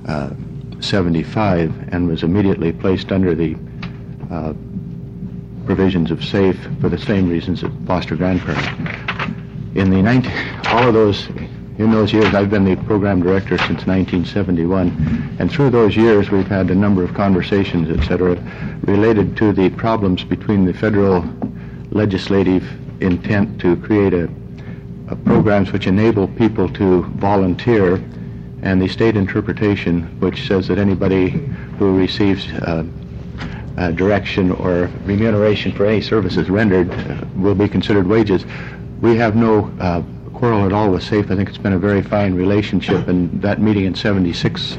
75 and was immediately placed under the provisions of SAFE for the same reasons as foster grandparents. In those years, I've been the program director since 1971, and through those years we've had a number of conversations, etc., related to the problems between the federal legislative intent to create programs which enable people to volunteer, and the state interpretation which says that anybody who receives direction or remuneration for any services rendered will be considered wages. We have no quarrel at all with SAFE. I think it's been a very fine relationship, and that meeting in '76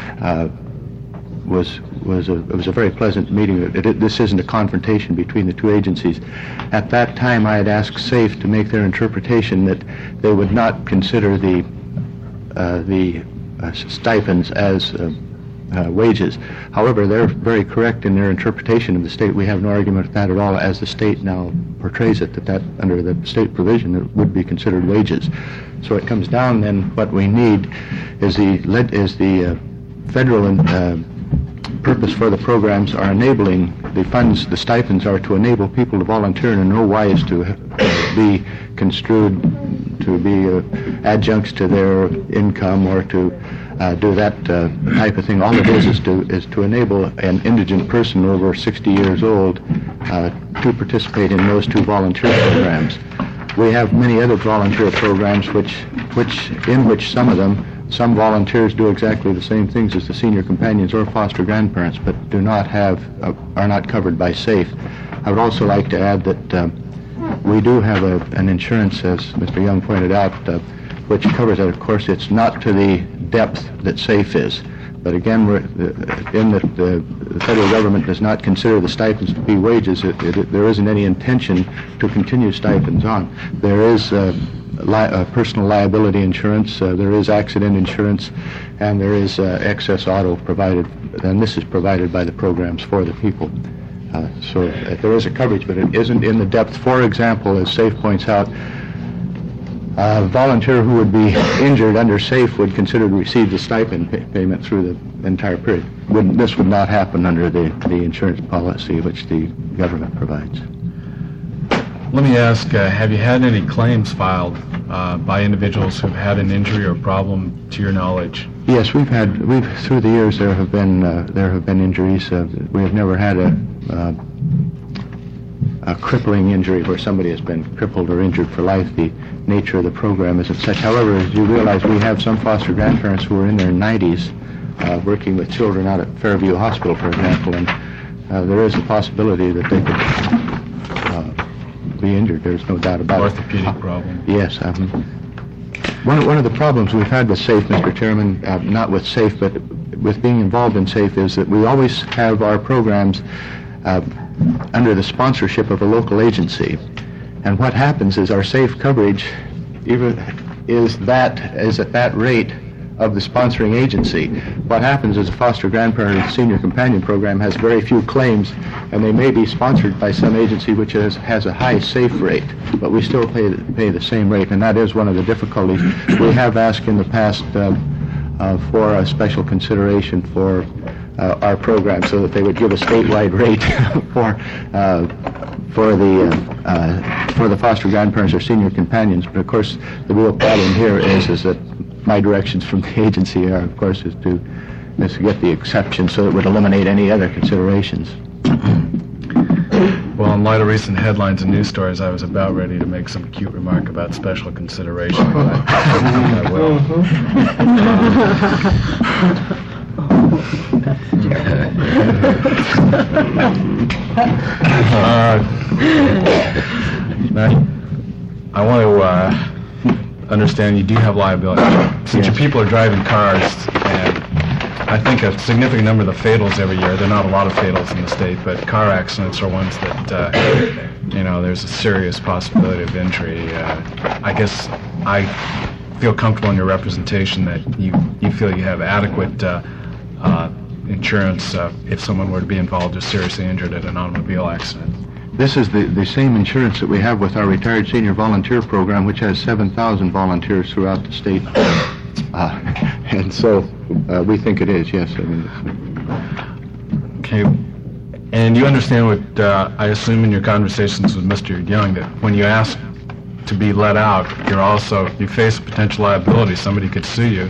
was a very pleasant meeting. This isn't a confrontation between the two agencies. At that time, I had asked SAFE to make their interpretation that they would not consider the stipends as wages. However, they're very correct in their interpretation of the state. We have no argument with that at all, as the state now portrays it, that under the state provision it would be considered wages. So it comes down then, what we need is the federal purpose for the programs are enabling the funds, the stipends are to enable people to volunteer, and in no wise to be construed to be adjuncts to their income or to do that type of thing. All it is to enable an indigent person over 60 years old to participate in those two volunteer programs. We have many other volunteer programs in which some volunteers do exactly the same things as the senior companions or foster grandparents, but are not covered by SAFE. I would also like to add that we do have an insurance, as Mr. Young pointed out, which covers it. Of course, it's not to the depth that SAFE is. But again, the federal government does not consider the stipends to be wages. There isn't any intention to continue stipends on. There is personal liability insurance, there is accident insurance, and there is excess auto provided, and this is provided by the programs for the people. So there is a coverage, but it isn't in the depth. For example, as SAFE points out, a volunteer who would be injured under SAFE would consider to receive the stipend payment through the entire period. This would not happen under the insurance policy which the government provides. Let me ask, have you had any claims filed by individuals who've had an injury or problem to your knowledge? Yes, we've through the years there have been injuries. We have never had a crippling injury where somebody has been crippled or injured for life. The nature of the program isn't such. However, as you realize, we have some foster grandparents who are in their 90s working with children out at Fairview Hospital, for example, and there is a possibility that they could be injured. There's no doubt about it. Orthopedic problem. Yes. One of the problems we've had with SAFE, Mr. Chairman, not with SAFE, but with being involved in SAFE, is that we always have our programs under the sponsorship of a local agency. And what happens is our SAFE coverage is at that rate of the sponsoring agency. What happens is a foster grandparent or senior companion program has very few claims, and they may be sponsored by some agency which has a high SAFE rate, but we still pay the same rate, and that is one of the difficulties. We have asked in the past for a special consideration for our program so that they would give a statewide rate for the foster grandparents or senior companions. But of course, the real problem here is that my directions from the agency are, of course, is to get the exception so it would eliminate any other considerations. Well, in light of recent headlines and news stories, I was about ready to make some cute remark about special consideration, but I don't think I will. I want to understand you do have liability. Since your people are driving cars, and I think a significant number of the fatals every year, there are not a lot of fatals in the state, but car accidents are ones that, there's a serious possibility of injury. I guess I feel comfortable in your representation that you feel you have adequate insurance if someone were to be involved or seriously injured in an automobile accident. This is the same insurance that we have with our retired senior volunteer program, which has 7,000 volunteers throughout the state. And so we think it is, yes. I mean, Okay. And you understand what I assume in your conversations with Mr. Young, that when you ask to be let out, you face a potential liability. Somebody could sue you.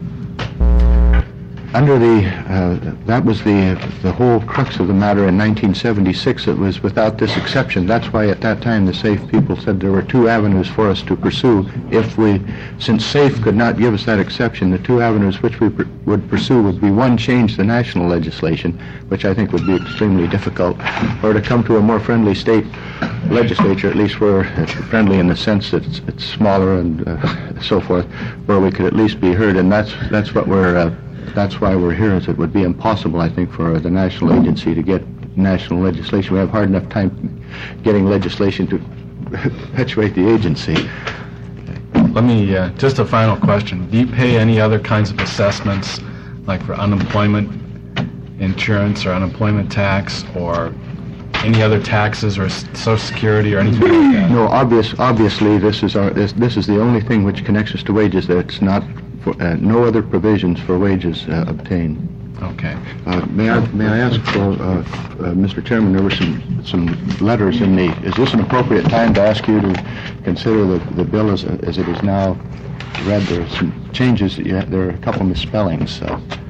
under that was the whole crux of the matter in 1976. It was without this exception. That's why at that time the SAFE people said there were two avenues for us to pursue. Since SAFE could not give us that exception, the two avenues which we would pursue would be, one, change the national legislation, which I think would be extremely difficult, or to come to a more friendly state legislature, at least where it's friendly in the sense that it's smaller and so forth, where we could at least be heard. And that's why we're here, is it would be impossible, I think, for the national agency to get national legislation. We have hard enough time getting legislation to perpetuate the agency. Let me, just a final question. Do you pay any other kinds of assessments, like for unemployment insurance or unemployment tax, or any other taxes or Social Security or anything like that? No, obviously this is the only thing which connects us to wages. That's not no other provisions for wages obtained. Okay. May I ask, Mr. Chairman, there were some letters in the. Is this an appropriate time to ask you to consider the bill as it is now read? There are some changes. There are a couple misspellings. So,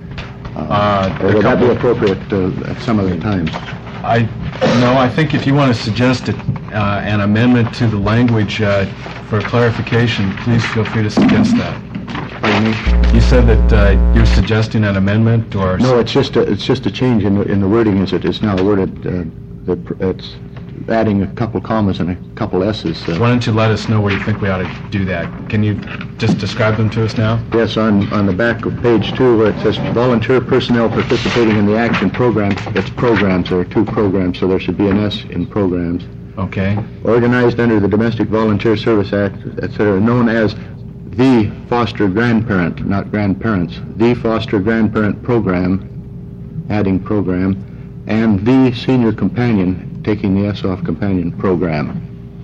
or would that be appropriate at some other time? No, I think if you want to suggest an amendment to the language for clarification, please feel free to suggest that. Pardon me? You said that you're suggesting an amendment, or... No, it's just a change in the wording as it is now worded. It's adding a couple commas and a couple S's. Why don't you let us know where you think we ought to do that? Can you just describe them to us now? Yes, on the back of page 2, where it says volunteer personnel participating in the action program, it's programs. There are two programs, so there should be an S in programs. Okay. Organized under the Domestic Volunteer Service Act, etc., known as the Foster Grandparent, not grandparents, the Foster Grandparent Program, adding program, and the Senior Companion, taking the S off companion, program.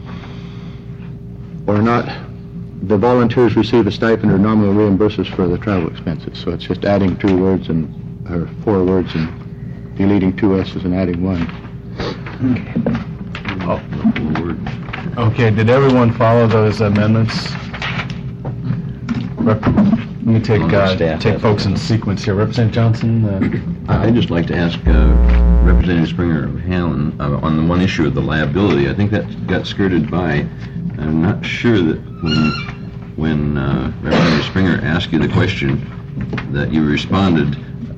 Or not, the volunteers receive a stipend or nominal reimburses for the travel expenses. So it's just adding 2 words or 4 words and deleting 2 S's and adding 1. Okay, did everyone follow those amendments? Let me take folks in sequence here. Representative Johnson? I'd just like to ask Representative Springer of Halen on the one issue of the liability. I think that got skirted by. I'm not sure that when Representative Springer asked you the question that you responded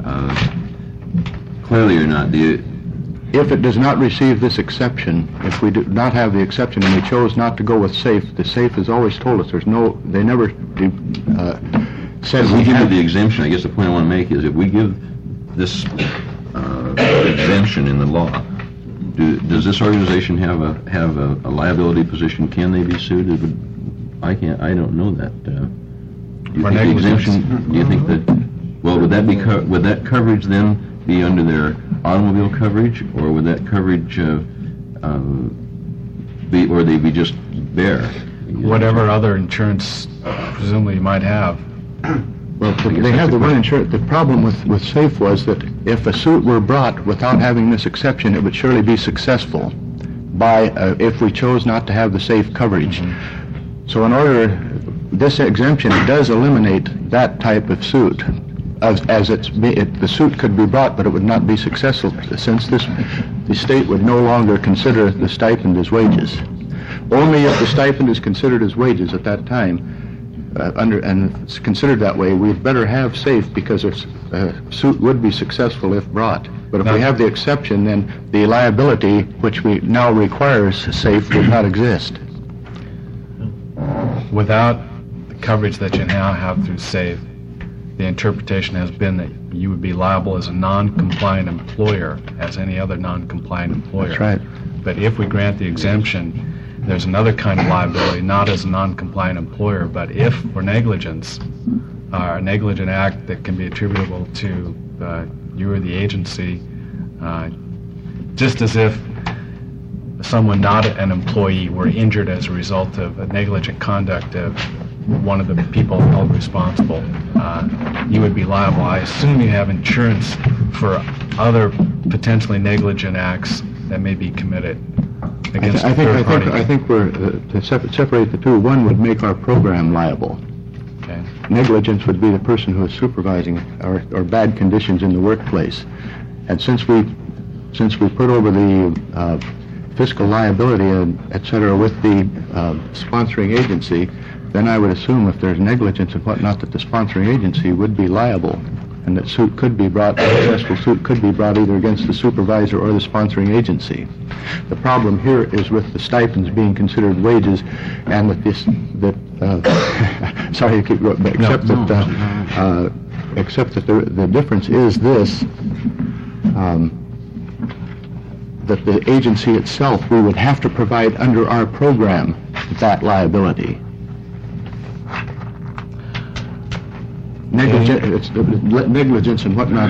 clearly or not. If it does not receive this exception, if we do not have the exception and we chose not to go with SAFE, the SAFE has always told us they never said we give the exemption. I guess the point I want to make is if we give this exemption in the law, does this organization have a liability position? Can they be sued? I don't know that. Do you think the exemption? Do you think that? Well, would that coverage then be under their automobile coverage, or would that coverage be just bare? Whatever other insurance presumably you might have. Well, they have the one insurance. The problem with SAFE was that if a suit were brought without having this exception, it would surely be successful if we chose not to have the SAFE coverage. Mm-hmm. So this exemption does eliminate that type of suit. The suit could be brought, but it would not be successful, since the state would no longer consider the stipend as wages. Only if the stipend is considered as wages at that time, and it's considered that way, we'd better have SAFE, because a suit would be successful if brought. But if we have the exception, then the liability, which we now requires SAFE, would not exist. Without the coverage that you now have through SAFE, the interpretation has been that you would be liable as a non-compliant employer, as any other non-compliant employer. That's right. But if we grant the exemption, there's another kind of liability, not as a non-compliant employer, but if for negligence, a negligent act that can be attributable to you or the agency, just as if someone not an employee were injured as a result of a negligent conduct of one of the people held responsible, you would be liable. I assume you have insurance for other potentially negligent acts that may be committed against a third party. I think we're to separate the two. One would make our program liable. Okay. Negligence would be the person who is supervising or bad conditions in the workplace. And since we put over the fiscal liability and et cetera with the sponsoring agency, then I would assume if there's negligence and whatnot that the sponsoring agency would be liable, and that suit could be brought, a successful suit could be brought either against the supervisor or the sponsoring agency. The problem here is with the stipends being considered wages, and that sorry to keep going, but except that the difference is this, that the agency itself, we would have to provide under our program that liability. Negligence and whatnot,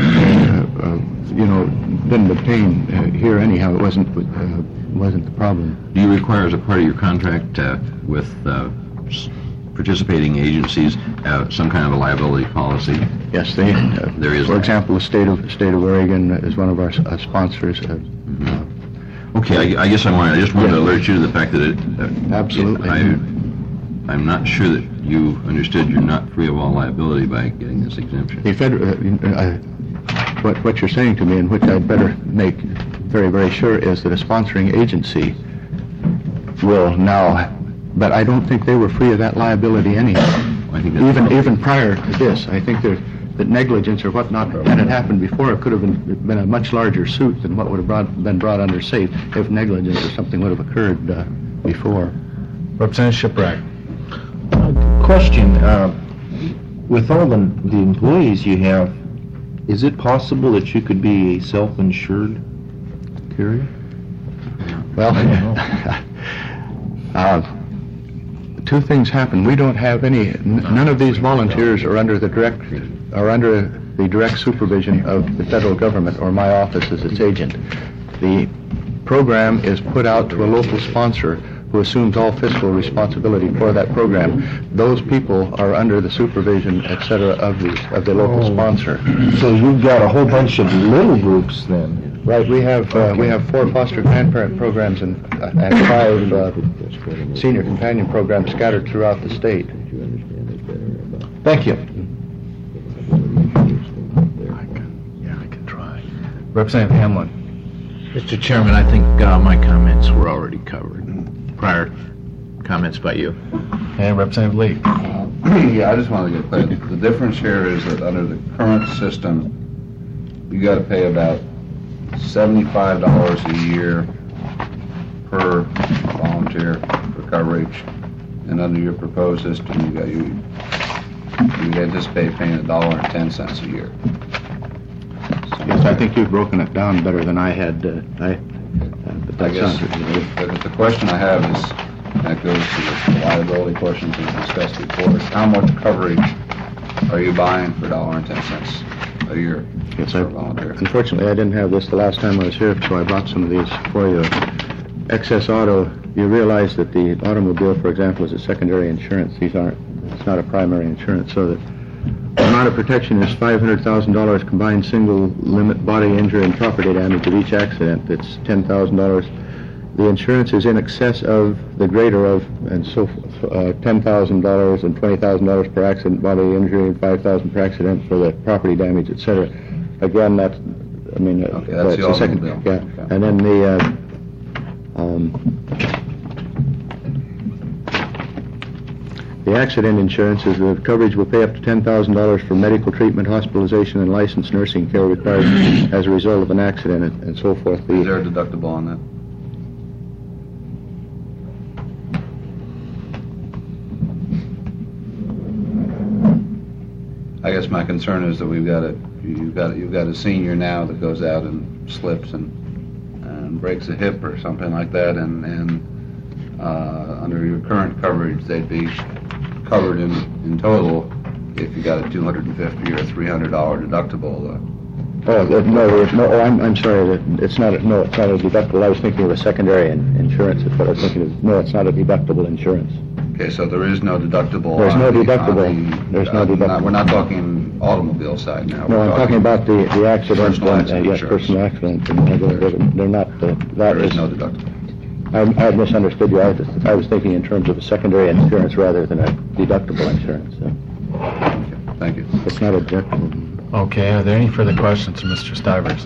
didn't obtain here anyhow. It wasn't the problem. Do you require, as a part of your contract with participating agencies, some kind of a liability policy? Yes, there is. For example, the state of Oregon is one of our sponsors. Okay, I guess I just wanted to alert you to the fact that absolutely. I'm not sure that you understood you're not free of all liability by getting this exemption. The federal, what you're saying to me, and which I'd better make very, very sure, is that a sponsoring agency will now, but I don't think they were free of that liability anyhow. Even prior to this, I think that negligence or whatnot, had it happened before, it could have been a much larger suit than what would have been brought under SAFE if negligence or something would have occurred before. Representative Shipwreck. Question, with all the employees you have, is it possible that you could be a self-insured carrier? Well, two things happen. We don't have none of these volunteers are under the direct supervision of the federal government or my office as its agent. The program is put out to a local sponsor who assumes all fiscal responsibility for that program. Those people are under the supervision, et cetera, of the local sponsor. So you've got a whole bunch of little groups then? Right. We have 4 foster grandparent programs and 5 senior companion programs scattered throughout the state. Thank you. I can try. Representative Hamlin. Mr. Chairman, I think my comments were already covered. Prior comments by you. And Representative Lee. Yeah, I just want to get clear. The difference here is that under the current system, you got to pay about $75 a year per volunteer for coverage, and under your proposed system, you anticipate paying $1.10 a year. Yes, I think you've broken it down better than I had. I guess the question I have is, that goes to the liability questions we discussed before, is how much coverage are you buying for $1.10 a year? Yes, per volunteer? Unfortunately, I didn't have this the last time I was here, so I brought some of these for you. Excess auto, you realize that the automobile, for example, is a secondary insurance. It's not a primary insurance, so that the amount of protection is $500,000 combined single limit body injury and property damage of each accident. It's $10,000. The insurance is in excess of the greater of, and so $10,000 and $20,000 per accident body injury and $5,000 per accident for the property damage, etc. Again, that's the second. automobile. Yeah, okay. And then the accident insurance is the coverage will pay up to $10,000 for medical treatment, hospitalization, and licensed nursing care required as a result of an accident and so forth. Is there a deductible on that? I guess my concern is that you've got a senior now that goes out and slips and breaks a hip or something like that, and under your current coverage, they'd be covered in total if you got a $250 or $300 deductible. I'm sorry. It's not a deductible. I was thinking of a secondary insurance. That's what I was thinking of. No, it's not a deductible insurance. Okay, so there is no deductible. There's on no the- on deductible. the, There's no deductible. We're not talking automobile side now. No, We're I'm talking about the accident. Personal accident Yes, insurance. personal accident. They're not, that There is is, no deductible. I misunderstood you. I was thinking in terms of a secondary insurance rather than a deductible insurance. So Okay, thank you. it's not a deductible. Okay, are there any further questions for Mr. Stivers?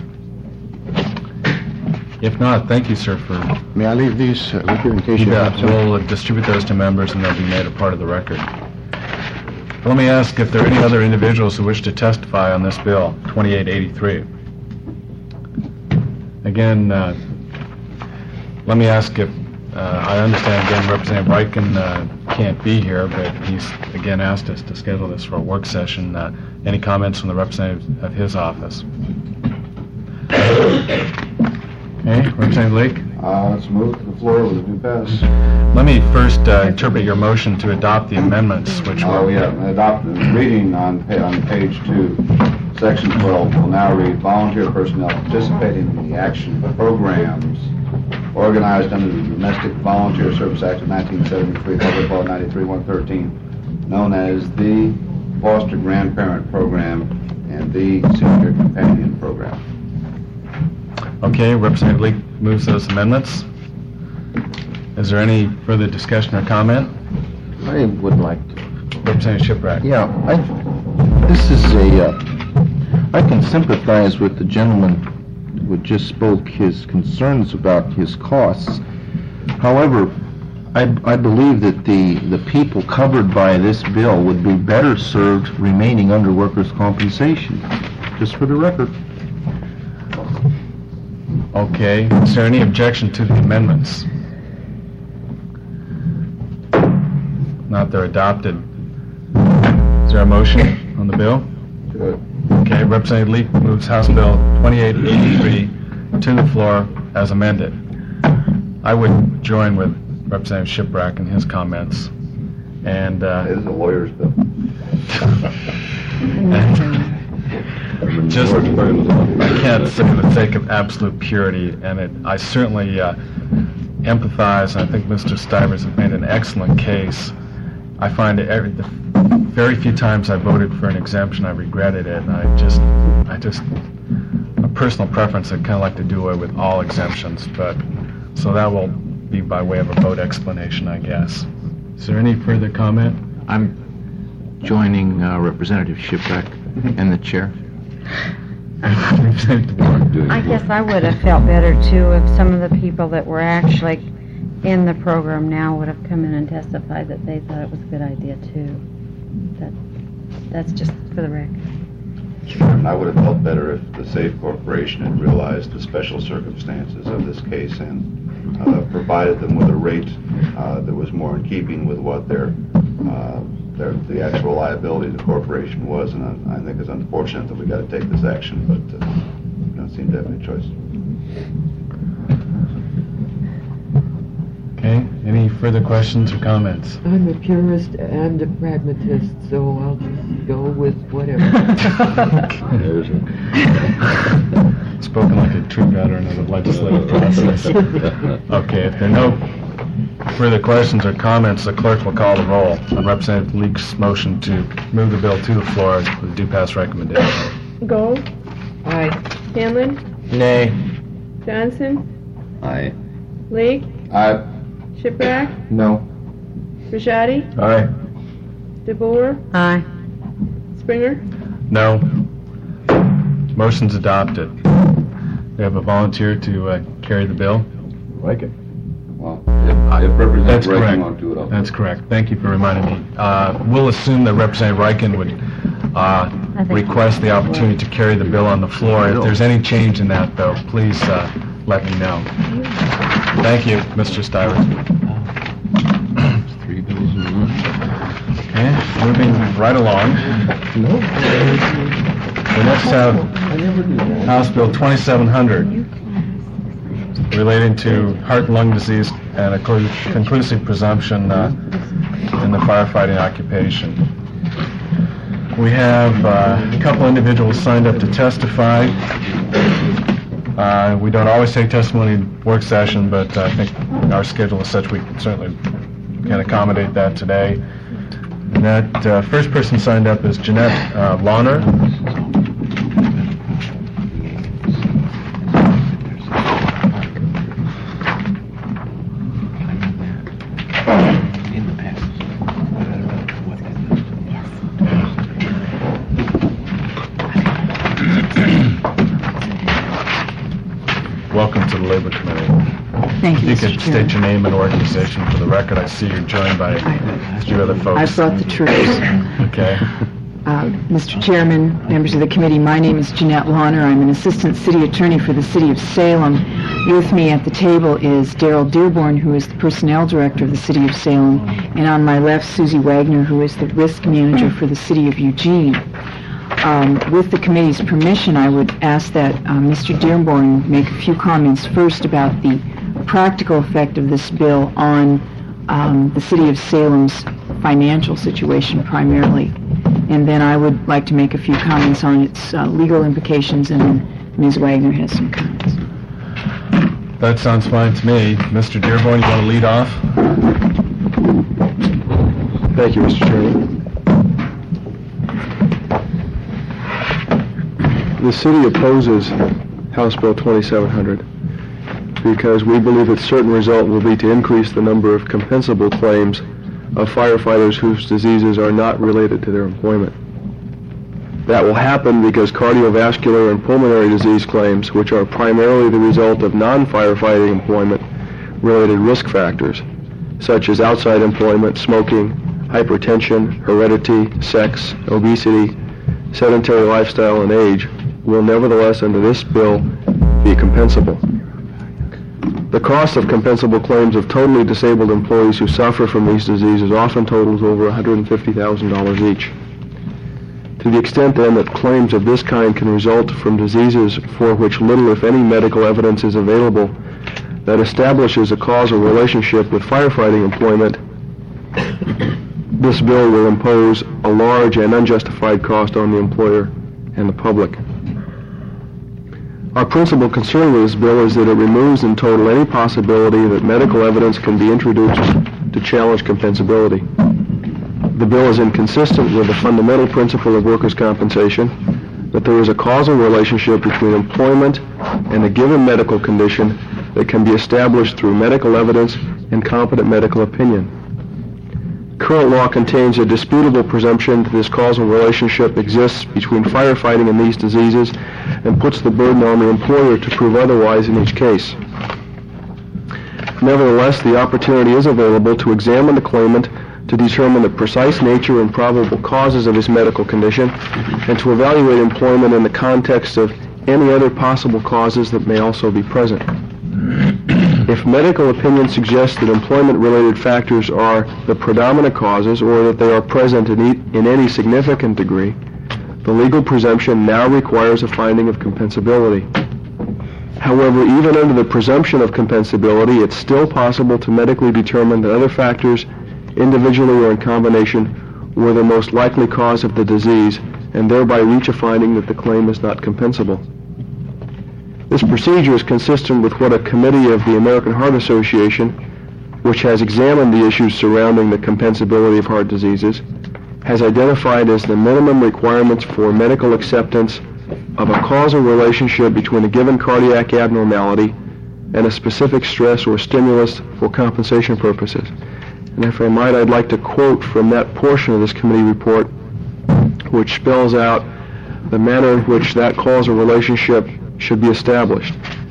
If not, thank you, sir, for May I leave these with you in case you have some? We'll distribute those to members and they'll be made a part of the record. Let me ask if there are any other individuals who wish to testify on this bill, 2883. Again, let me ask if, I understand again Representative Ryken can't be here, but he's again asked us to schedule this for a work session. Any comments from the representative of his office? Okay, Representative Lake? Let's move to the floor with a new pass. Let me first interpret your motion to adopt the amendments, which were... Reading on page 2, section 12 will now read, volunteer personnel participating in the action programs organized under the Domestic Volunteer Service Act of 1973, Public Law 93-113, known as the Foster Grandparent Program and the Senior Companion Program. Okay, Representative Leak moves those amendments. Is there any further discussion or comment? I would like to. Representative Shiprack. Yeah, I can sympathize with the gentleman who just spoke his concerns about his costs. However, I believe that the people covered by this bill would be better served remaining under workers' compensation, just for the record. Okay, is there any objection to the amendments? Not, they're adopted. Is there a motion on the bill? Good. Okay, Representative Leak moves House Bill 2883 to the floor as amended. I would join with Representative Shiprack in his comments. And It is a lawyer's bill. just, I can't say for the sake of absolute purity, and I certainly empathize, and I think Mr. Stivers has made an excellent case. I find the very few times I voted for an exemption, I regretted it, and I just, a personal preference, I'd kind of like to do away with all exemptions, but, so that will be by way of a vote explanation, I guess. Is there any further comment? I'm joining Representative Shiprack and the chair. Representative DeBoer. I guess I would have felt better too if some of the people that were actually in the program now would have come in and testified that they thought it was a good idea too. That's just for the record. I would have felt better if the SAFE Corporation had realized the special circumstances of this case and provided them with a rate that was more in keeping with what the actual liability of the corporation was. And I think it's unfortunate that we got to take this action, but we don't seem to have any choice. Okay, any further questions or comments? I'm a purist and a pragmatist, so I'll just go with whatever. Spoken like a true veteran of the legislative process. Okay, if there are no further questions or comments, the clerk will call the roll on Representative Leak's motion to move the bill to the floor with a due pass recommendation. Gold, Aye. Hanlon, Nay. Johnson, Aye. Leak, Aye. Shiprack, No. Rashadi, Aye. DeBoer, Aye. Springer. No. Motion's adopted. We have a volunteer to carry the bill. Like it. Well, if Representative That's Reagan correct. won't do it, I'll do That's it. correct. Thank you for reminding me. We'll assume that Representative Ryken would request the opportunity to carry the bill on the floor. If there's any change in that, though, please let me know. Thank you, Mr. Stivers. 3 bills in one. Okay, moving right along. We next have House Bill 2700, relating to heart and lung disease and a conclusive presumption in the firefighting occupation. We have a couple individuals signed up to testify. We don't always take testimony in work session, but I think our schedule is such we can certainly can accommodate that today. And that first person signed up is Jeanette Launer. Welcome to the Labor Committee. Thank you, You Mr. could Chair. state your name and organization for the record. I see you're joined by a few other folks. I've brought the troops. Okay. Mr. Chairman, members of the committee, my name is Jeanette Launer. I'm an assistant city attorney for the city of Salem. With me at the table is Daryl Dearborn, who is the personnel director of the city of Salem, and on my left, Susie Wagner, who is the risk manager for the city of Eugene. With the committee's permission, I would ask that Mr. Dearborn make a few comments first about the practical effect of this bill on the city of Salem's financial situation primarily. And then I would like to make a few comments on its legal implications, and then Ms. Wagner has some comments. That sounds fine to me. Mr. Dearborn, you want to lead off? Thank you, Mr. Chairman. The city opposes House Bill 2700 because we believe its certain result will be to increase the number of compensable claims of firefighters whose diseases are not related to their employment. That will happen because cardiovascular and pulmonary disease claims, which are primarily the result of non-firefighting employment-related risk factors, such as outside employment, smoking, hypertension, heredity, sex, obesity, sedentary lifestyle, and age, will nevertheless, under this bill, be compensable. The cost of compensable claims of totally disabled employees who suffer from these diseases often totals over $150,000 each. To the extent, then, that claims of this kind can result from diseases for which little, if any, medical evidence is available that establishes a causal relationship with firefighting employment, this bill will impose a large and unjustified cost on the employer and the public. Our principal concern with this bill is that it removes in total any possibility that medical evidence can be introduced to challenge compensability. The bill is inconsistent with the fundamental principle of workers' compensation that there is a causal relationship between employment and a given medical condition that can be established through medical evidence and competent medical opinion. Current law contains a disputable presumption that this causal relationship exists between firefighting and these diseases and puts the burden on the employer to prove otherwise in each case. Nevertheless, the opportunity is available to examine the claimant to determine the precise nature and probable causes of his medical condition and to evaluate employment in the context of any other possible causes that may also be present. If medical opinion suggests that employment-related factors are the predominant causes or that they are present in any significant degree, the legal presumption now requires a finding of compensability. However, even under the presumption of compensability, it's still possible to medically determine that other factors, individually or in combination, were the most likely cause of the disease and thereby reach a finding that the claim is not compensable. This procedure is consistent with what a committee of the American Heart Association, which has examined the issues surrounding the compensability of heart diseases, has identified as the minimum requirements for medical acceptance of a causal relationship between a given cardiac abnormality and a specific stress or stimulus for compensation purposes. And if I might, I'd like to quote from that portion of this committee report which spells out the manner in which that causal relationship should be established.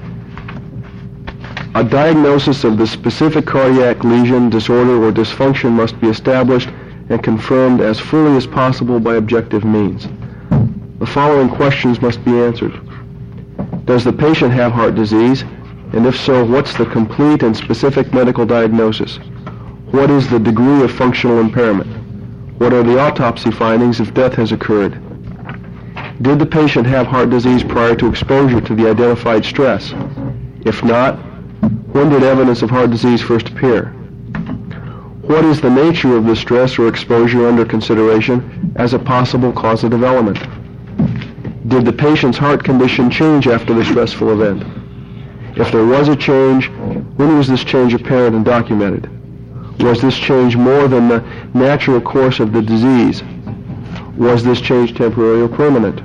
A diagnosis of the specific cardiac lesion, disorder, or dysfunction must be established and confirmed as fully as possible by objective means. The following questions must be answered. Does the patient have heart disease? And if so, what's the complete and specific medical diagnosis? What is the degree of functional impairment? What are the autopsy findings if death has occurred? Did the patient have heart disease prior to exposure to the identified stress? If not, when did evidence of heart disease first appear? What is the nature of the stress or exposure under consideration as a possible cause of development? Did the patient's heart condition change after the stressful event? If there was a change, when was this change apparent and documented? Was this change more than the natural course of the disease? Was this change temporary or permanent?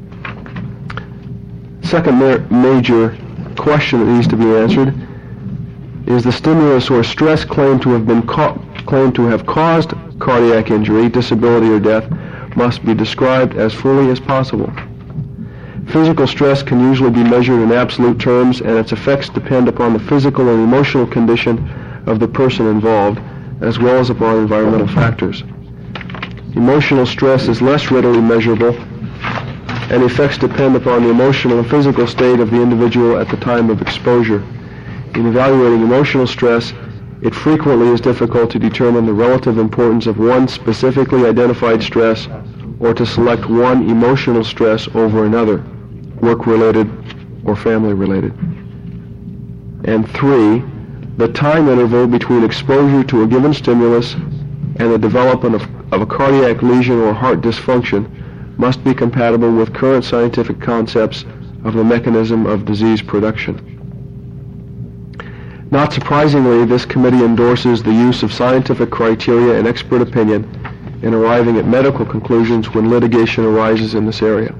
Second major question that needs to be answered is the stimulus or stress claimed to have caused cardiac injury, disability, or death must be described as fully as possible. Physical stress can usually be measured in absolute terms, and its effects depend upon the physical and emotional condition of the person involved, as well as upon environmental factors. Emotional stress is less readily measurable, and effects depend upon the emotional and physical state of the individual at the time of exposure. In evaluating emotional stress, it frequently is difficult to determine the relative importance of one specifically identified stress or to select one emotional stress over another, work-related or family-related. And 3, the time interval between exposure to a given stimulus and the development of a cardiac lesion or heart dysfunction must be compatible with current scientific concepts of the mechanism of disease production. Not surprisingly, this committee endorses the use of scientific criteria and expert opinion in arriving at medical conclusions when litigation arises in this area.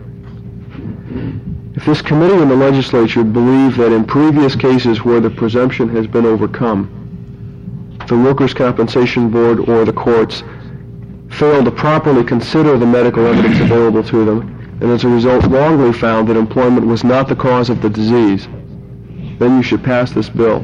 If this committee and the legislature believe that in previous cases where the presumption has been overcome, the Workers' Compensation Board or the courts failed to properly consider the medical evidence available to them, and as a result wrongly found that employment was not the cause of the disease, then you should pass this bill.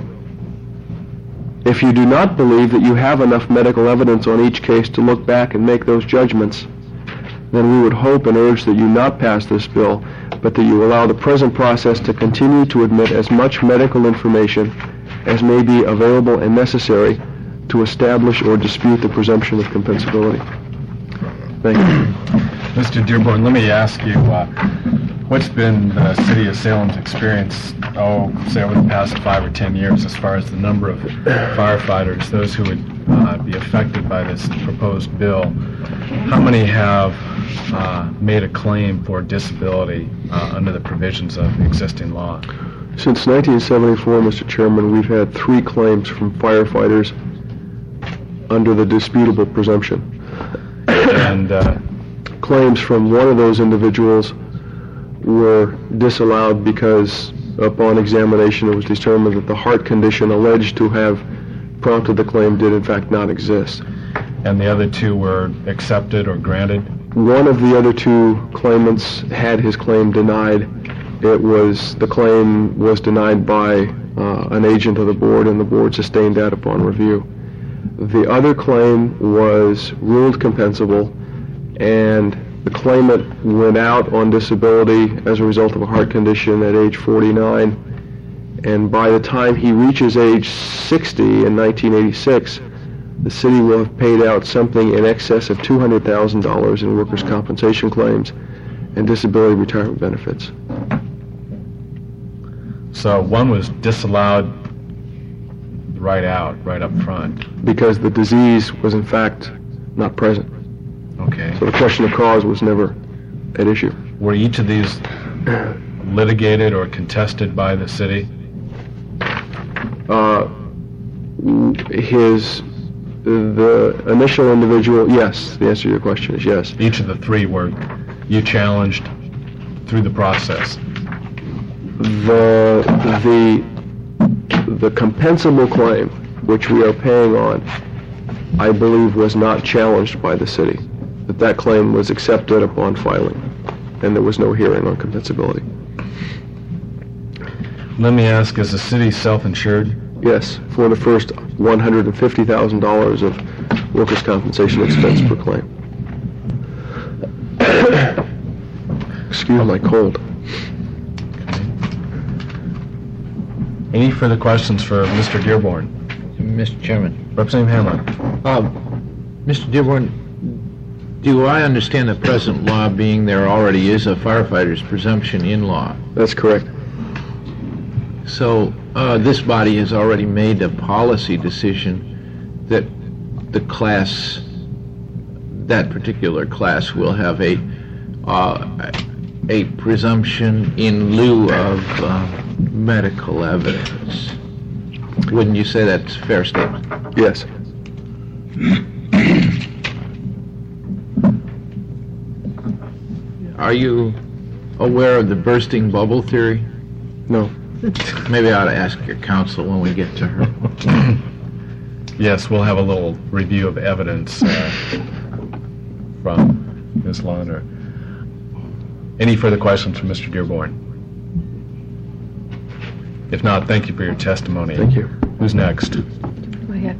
If you do not believe that you have enough medical evidence on each case to look back and make those judgments, then we would hope and urge that you not pass this bill, but that you allow the present process to continue to admit as much medical information as may be available and necessary to establish or dispute the presumption of compensability. Thank you. Mr. Dearborn, let me ask you, what's been the City of Salem's experience, say over the past 5 or 10 years as far as the number of firefighters, those who would be affected by this proposed bill? How many have made a claim for disability under the provisions of existing law? Since 1974, Mr. Chairman, we've had 3 claims from firefighters under the disputable presumption. And claims from one of those individuals were disallowed because upon examination it was determined that the heart condition alleged to have prompted the claim did in fact not exist. And the other 2 were accepted or granted? One of the other 2 claimants had his claim denied. The claim was denied by an agent of the board, and the board sustained that upon review. The other claim was ruled compensable, and the claimant went out on disability as a result of a heart condition at age 49, and by the time he reaches age 60 in 1986, the city will have paid out something in excess of $200,000 in workers' compensation claims and disability retirement benefits. So one was disallowed right up front. Because the disease was in fact not present. Okay. So the question of cause was never at issue. Were each of these litigated or contested by the city? The initial individual, yes. The answer to your question is yes. Each of the 3 were you challenged through the process? The compensable claim, which we are paying on, I believe was not challenged by the city. That claim was accepted upon filing, and there was no hearing on compensability. Let me ask, is the city self-insured? Yes, for the first $150,000 of workers' compensation expense per claim. Excuse my cold. Any further questions for Mr. Dearborn? Mr. Chairman. Representative Hanlon. Mr. Dearborn, do I understand the present law being there already is a firefighter's presumption in law? That's correct. So this body has already made a policy decision that the class, that particular class, will have a presumption in lieu of medical evidence. Wouldn't you say that's a fair statement? Yes. Are you aware of the bursting bubble theory? No. Maybe I ought to ask your counsel when we get to her. Yes, we'll have a little review of evidence from Ms. Launer. Any further questions from Mr. Dearborn? If not, thank you for your testimony. Thank you. Who's next? Go ahead.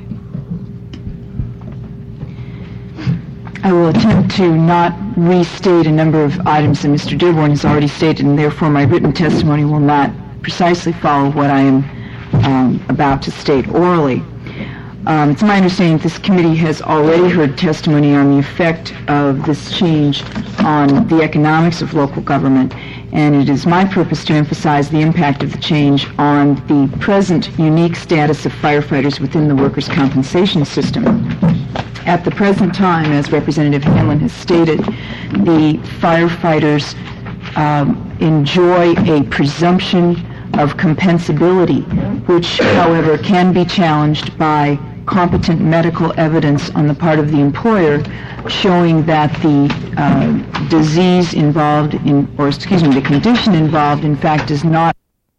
I will attempt to not restate a number of items that Mr. Dearborn has already stated, and therefore my written testimony will not precisely follow what I am about to state orally. It's my understanding that this committee has already heard testimony on the effect of this change on the economics of local government, and it is my purpose to emphasize the impact of the change on the present unique status of firefighters within the workers' compensation system. At the present time, as Representative Hanlon has stated, the firefighters enjoy a presumption of compensability, which, however, can be challenged by competent medical evidence on the part of the employer showing that the disease involved in, or excuse me, the condition involved, in fact, is not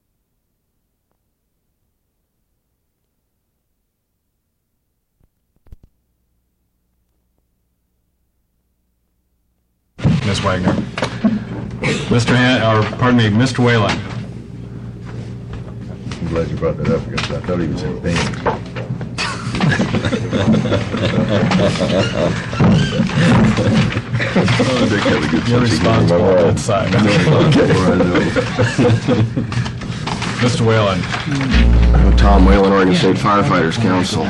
Ms. Wagner. Mr. Whalen. I'm glad you brought that up because I thought he was in pain. You're responsible on that side. Mr. Whalen. I'm Tom Whalen, Oregon State Firefighters Council.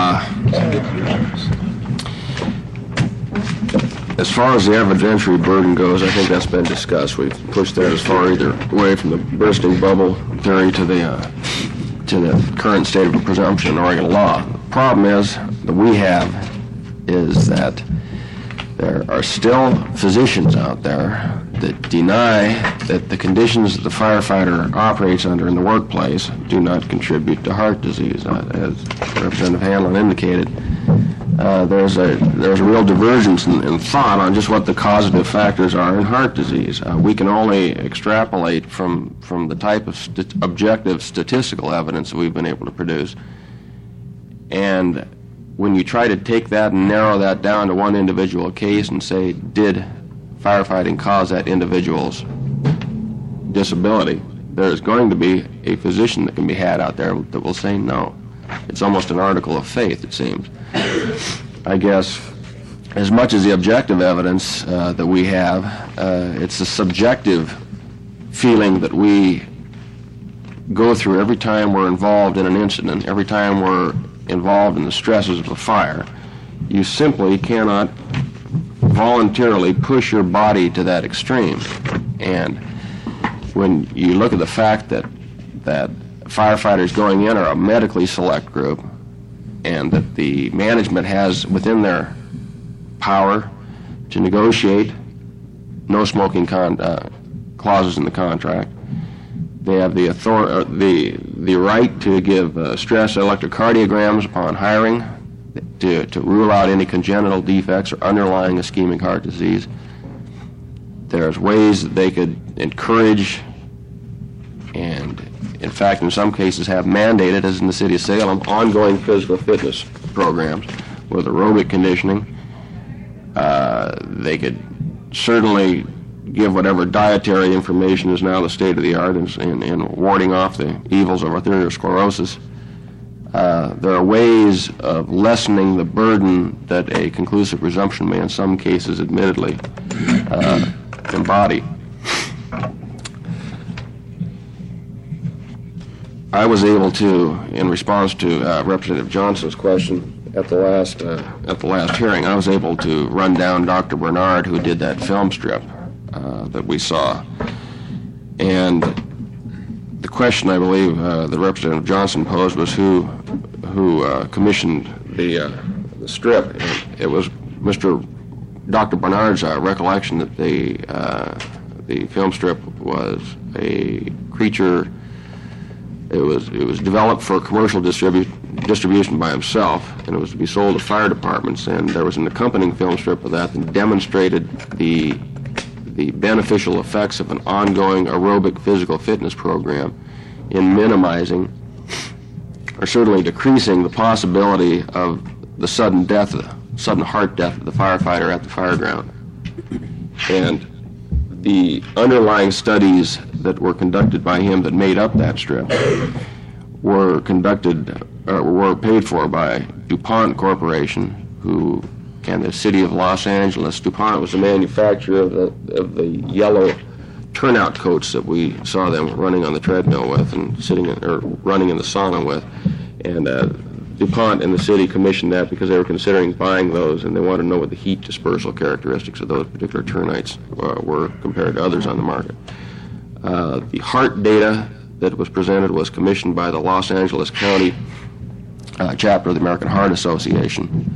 As far as the evidentiary burden goes, I think that's been discussed. We've pushed that as far either away from the bursting bubble theory to the current state of a presumption in Oregon law. The problem is that we have is that there are still physicians out there that deny that the conditions that the firefighter operates under in the workplace do not contribute to heart disease. As Representative Hanlon indicated, there's a real divergence in thought on just what the causative factors are in heart disease. We can only extrapolate from the type of objective statistical evidence that we've been able to produce. And when you try to take that and narrow that down to one individual case and say, did firefighting cause that individual's disability, there's going to be a physician that can be had out there that will say no. It's almost an article of faith, it seems. I guess as much as the objective evidence that we have, it's a subjective feeling that we go through every time we're involved in an incident, every time we're involved in the stresses of a fire. You simply cannot voluntarily push your body to that extreme. And when you look at the fact that firefighters going in are a medically select group, and that the management has within their power to negotiate no smoking clauses in the contract. They have the right to give stress electrocardiograms upon hiring, to rule out any congenital defects or underlying ischemic heart disease. There's ways that they could encourage and, in fact, in some cases have mandated, as in the city of Salem, ongoing physical fitness programs with aerobic conditioning. They could certainly give whatever dietary information is now the state of the art in warding off the evils of arteriosclerosis. There are ways of lessening the burden that a conclusive presumption may in some cases admittedly embody. I was able to, in response to Representative Johnson's question at the last hearing, I was able to run down Dr. Bernard, who did that film strip that we saw. And the question I believe that Representative Johnson posed was who commissioned the strip. It was Dr. Bernard's recollection that the film strip was a creature. It was developed for commercial distribution distribution by himself, and it was to be sold to fire departments, and there was an accompanying film strip of that that demonstrated the beneficial effects of an ongoing aerobic physical fitness program in minimizing or certainly decreasing the possibility of the sudden heart death of the firefighter at the fire ground. And the underlying studies that were conducted by him that made up that strip were paid for by DuPont Corporation, and the city of Los Angeles. DuPont was the manufacturer of the yellow turnout coats that we saw them running on the treadmill with and running in the sauna with. And DuPont and the city commissioned that because they were considering buying those, and they wanted to know what the heat dispersal characteristics of those particular turnites were compared to others on the market. The heart data that was presented was commissioned by the Los Angeles County chapter of the American Heart Association.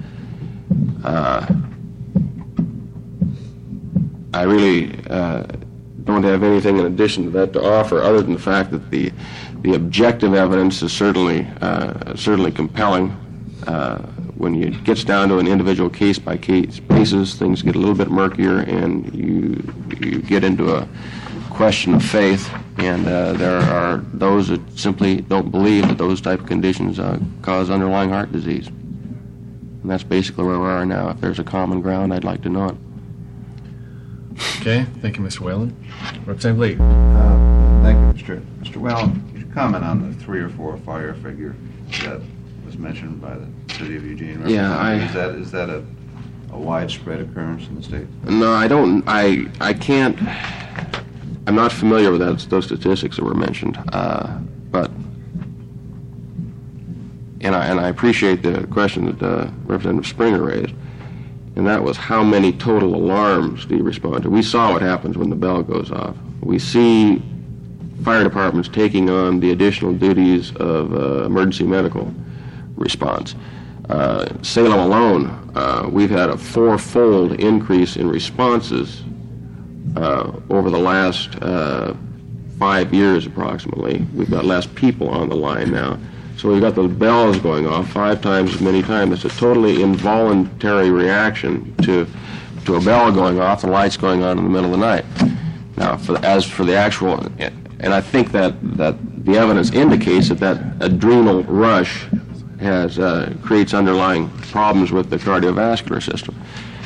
I really don't have anything in addition to that to offer, other than the fact that the objective evidence is certainly compelling. When it gets down to an individual case-by-case basis, things get a little bit murkier, and you get into a question of faith, and there are those that simply don't believe that those type of conditions cause underlying heart disease. And that's basically where we are now. If there's a common ground, I'd like to know it. Okay, thank you, Mr. Whalen. Representative Lee. Thank you, Mr. Whalen. Could you comment on the 3 or 4 fire figure that was mentioned by the city of Eugene? Yeah, Is that a widespread occurrence in the state? No, I don't. I can't. I'm not familiar with those statistics that were mentioned, but. And I appreciate the question that Representative Springer raised, and that was how many total alarms do you respond to? We saw what happens when the bell goes off. We see fire departments taking on the additional duties of emergency medical response. Salem alone, we've had a 4-fold increase in responses over the last 5 years approximately. We've got less people on the line now. So we've got those bells going off 5 times as many times. It's a totally involuntary reaction to a bell going off, the lights going on in the middle of the night. Now, as for the actual, and I think that the evidence indicates that adrenal rush creates underlying problems with the cardiovascular system.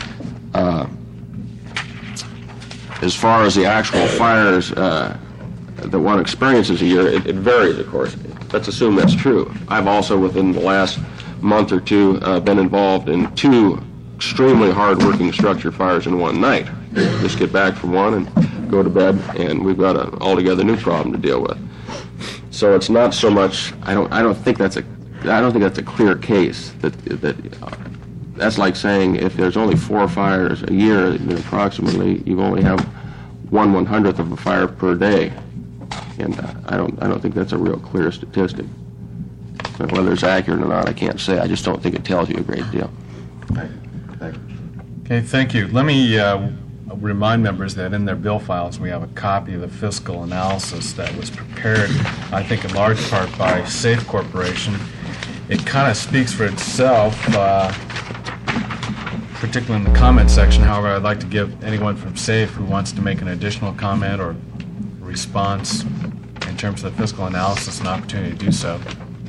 As far as the actual fires that one experiences a year, it varies, of course. Let's assume that's true. I've also, within the last month or two, been involved in 2 extremely hard-working structure fires in one night. Just get back from one and go to bed, and we've got an altogether new problem to deal with. So it's not so much. I don't think that's a clear case. That's like saying if there's only 4 fires a year, then approximately you only have 1/100th of a fire per day. And I don't think that's a real clear statistic. So whether it's accurate or not, I can't say. I just don't think it tells you a great deal. Thank you. Okay, thank you. Let me remind members that in their bill files we have a copy of the fiscal analysis that was prepared, I think in large part by SAFE Corporation. It kind of speaks for itself, particularly in the comment section. However, I'd like to give anyone from SAFE who wants to make an additional comment or response in terms of the fiscal analysis an opportunity to do so.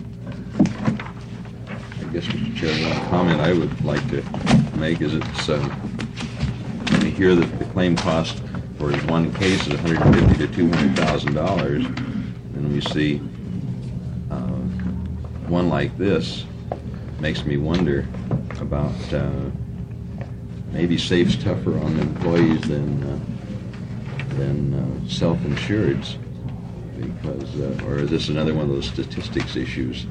I guess, Mr. Chair, one comment I would like to make is it's when we hear that the claim cost for one case is $150,000 to $200,000, and we see one like this, it makes me wonder about maybe SAFE's tougher on employees than self-insureds, because, or is this another one of those statistics issues?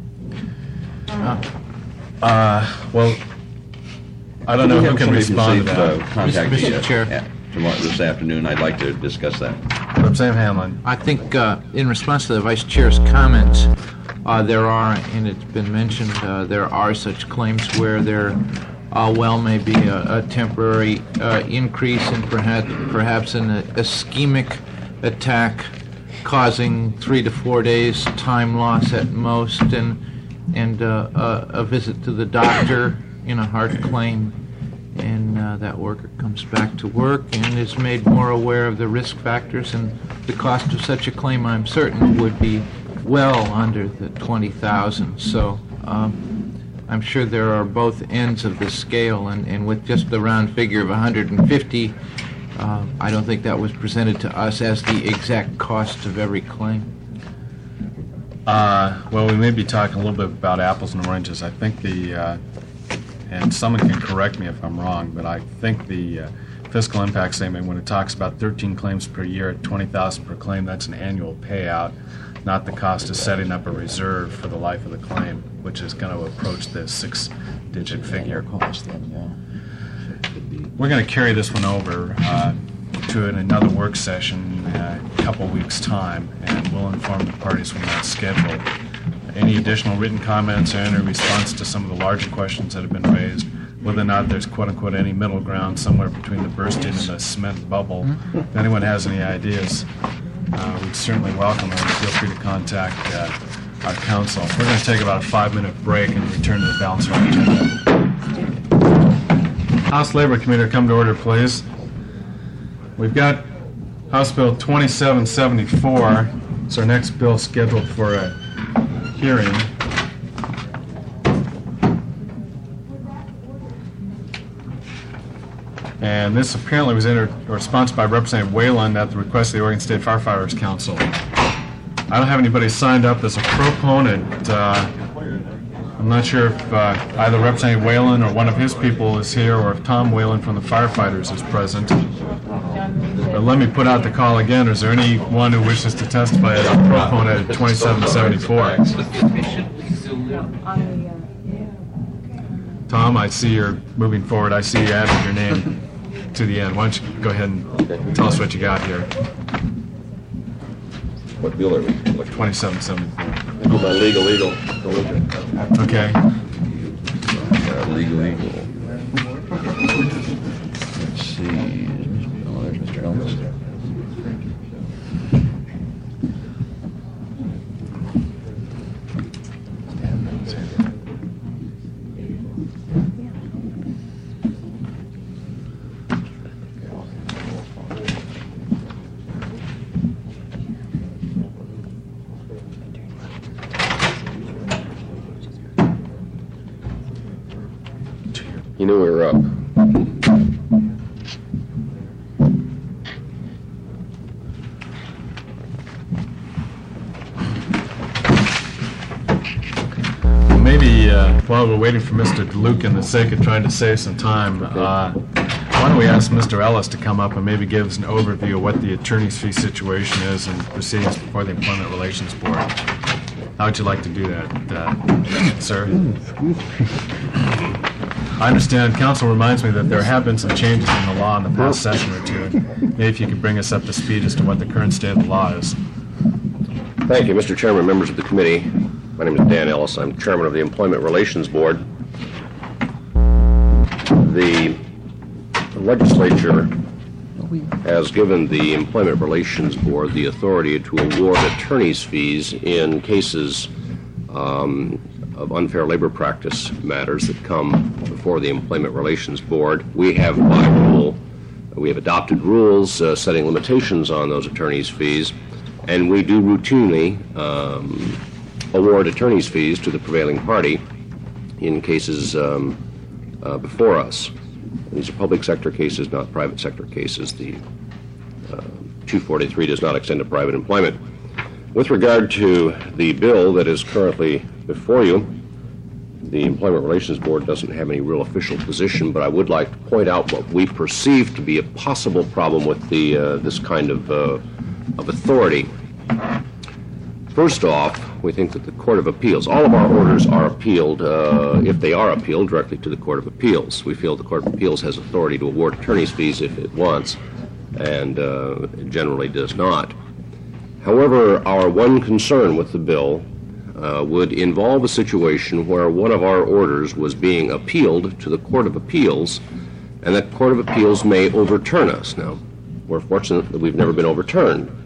Well, I don't know who can respond to that. Contact me Mr. Chair. tomorrow, this afternoon. I'd like to discuss that. Representative Hamlin. I think in response to the Vice Chair's comments, there are, and it's been mentioned, there are such claims where there may be a temporary increase in perhaps an ischemic attack causing 3 to 4 days time loss at most, and and a visit to the doctor in a heart claim, and that worker comes back to work and is made more aware of the risk factors, and the cost of such a claim, I'm certain, would be well under the $20,000. So I'm sure there are both ends of the scale, and with just the round figure of 150, I don't think that was presented to us as the exact cost of every claim. Well, we may be talking a little bit about apples and oranges. I think and someone can correct me if I'm wrong, but I think the fiscal impact statement, when it talks about 13 claims per year at $20,000 per claim, that's an annual payout, not the cost of setting up a reserve for the life of the claim, which is going to approach the 6-digit figure. We're going to carry this one over to another work session in a couple weeks' time, and we'll inform the parties when that's scheduled. Any additional written comments or any response to some of the larger questions that have been raised, whether or not there's quote-unquote any middle ground somewhere between the bursting and the cement bubble. If anyone has any ideas, we'd certainly welcome them. Feel free to contact our council. We're going to take about a 5-minute break and return to the balance of our agenda. House Labor Committee, come to order, please. We've got House Bill 2774. It's our next bill scheduled for a hearing. And this apparently was sponsored by Representative Whalen at the request of the Oregon State Firefighters Council. I don't have anybody signed up as a proponent. I'm not sure if either Representative Whalen or one of his people is here, or if Tom Whalen from the firefighters is present. But let me put out the call again. Is there anyone who wishes to testify as a proponent at 2774? Tom, I see you're moving forward. I see you added your name to the end. Why don't you go ahead and tell us what you got here? What bill are we? 2774. Do my legal. Okay. Legal. Let's see. Oh, there's Mr. Ellis. You knew we were up. Maybe while we're waiting for Mr. DeLuca, in the sake of trying to save some time, why don't we ask Mr. Ellis to come up and maybe give us an overview of what the attorney's fee situation is and proceedings before the Employment Relations Board. How would you like to do that, sir? I understand, council reminds me that there have been some changes in the law in the past session or two. Maybe if you could bring us up to speed as to what the current state of the law is. Thank you, Mr. Chairman, members of the committee. My name is Dan Ellis. I'm chairman of the Employment Relations Board. The legislature has given the Employment Relations Board the authority to award attorney's fees in cases of unfair labor practice matters that come before the Employment Relations Board. We have adopted rules setting limitations on those attorney's fees, and we do routinely award attorney's fees to the prevailing party in cases before us. These are public sector cases, not private sector cases. The 243 does not extend to private employment. With regard to the bill that is currently before you, the Employment Relations Board doesn't have any real official position, but I would like to point out what we perceive to be a possible problem with this kind of authority. First off, we think that the Court of Appeals, all of our orders are appealed, if they are appealed, directly to the Court of Appeals. We feel the Court of Appeals has authority to award attorney's fees if it wants, and it generally does not. However, our one concern with the bill would involve a situation where one of our orders was being appealed to the Court of Appeals, and that Court of Appeals may overturn us. Now, we're fortunate that we've never been overturned,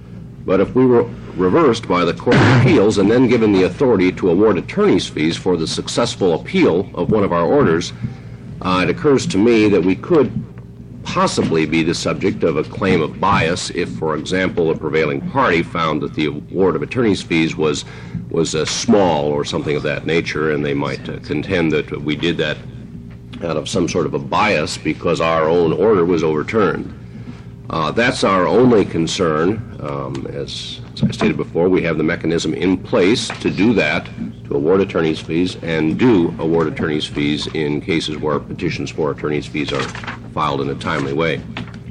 But if we were reversed by the Court of Appeals and then given the authority to award attorney's fees for the successful appeal of one of our orders, it occurs to me that we could possibly be the subject of a claim of bias if, for example, a prevailing party found that the award of attorney's fees was small or something of that nature, and they might contend that we did that out of some sort of a bias because our own order was overturned. That's our only concern. As I stated before, we have the mechanism in place to do that, to award attorney's fees, and do award attorney's fees in cases where petitions for attorney's fees are filed in a timely way.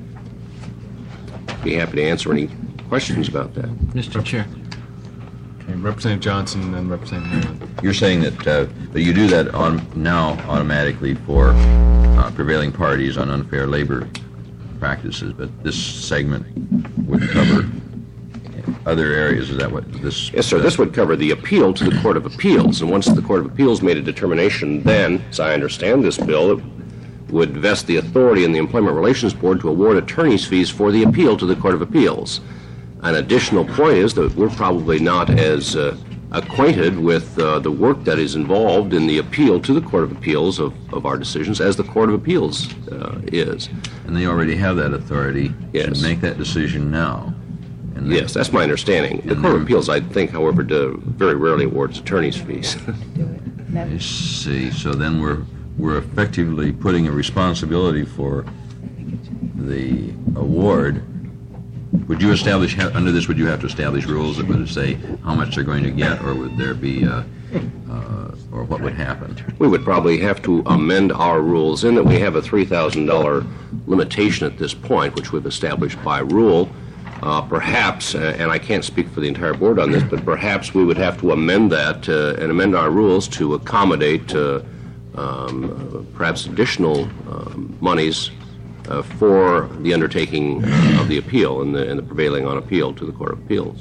Be happy to answer any questions about that. Mr. Chair. Okay, Representative Johnson and then Representative Hanlon. You're saying that you do that now automatically for prevailing parties on unfair labor practices, but this segment would cover other areas. Is that what this... Yes, sir. This would cover the appeal to the Court of Appeals, and once the Court of Appeals made a determination, then, as I understand this bill, it would vest the authority in the Employment Relations Board to award attorney's fees for the appeal to the Court of Appeals. An additional point is that we're probably not as acquainted with the work that is involved in the appeal to the Court of Appeals of our decisions as the Court of Appeals is. And they already have that authority Yes. to make that decision now. And Yes, that's my understanding. The Court of Appeals, I think, however, very rarely awards attorney's fees. I see. So then we're effectively putting a responsibility for the award. Would you establish, under this, would you have to establish rules that would say how much they're going to get, or would there be, or what would happen? We would probably have to amend our rules in that we have a $3,000 limitation at this point, which we've established by rule. Perhaps, and I can't speak for the entire board on this, but perhaps we would have to amend that and amend our rules to accommodate perhaps additional monies for the undertaking of the appeal and the prevailing on appeal to the Court of Appeals.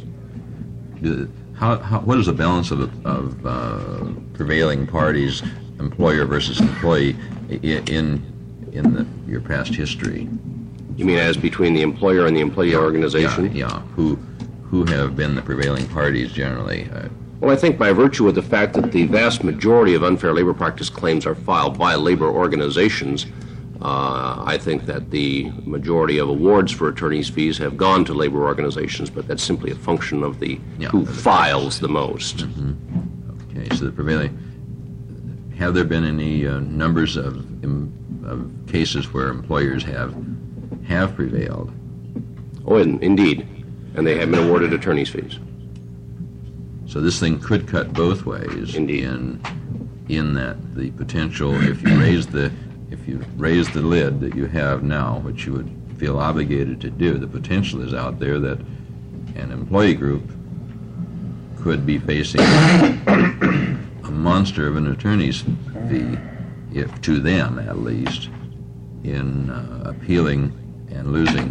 What is the balance of prevailing parties, employer versus employee, in your past history? You mean as between the employer and the employee organization? Yeah. Who have been the prevailing parties generally? Well, I think by virtue of the fact that the vast majority of unfair labor practice claims are filed by labor organizations, I think that the majority of awards for attorney's fees have gone to labor organizations, but that's simply a function of who files the most. Mm-hmm. Okay, so the prevailing... Have there been any numbers of cases where employers have prevailed? Oh, indeed. And they have been awarded attorney's fees. So this thing could cut both ways. Indeed. In that the potential, if you raise the lid that you have now, which you would feel obligated to do, the potential is out there that an employee group could be facing a monster of an attorney's fee, if to them at least, in appealing and losing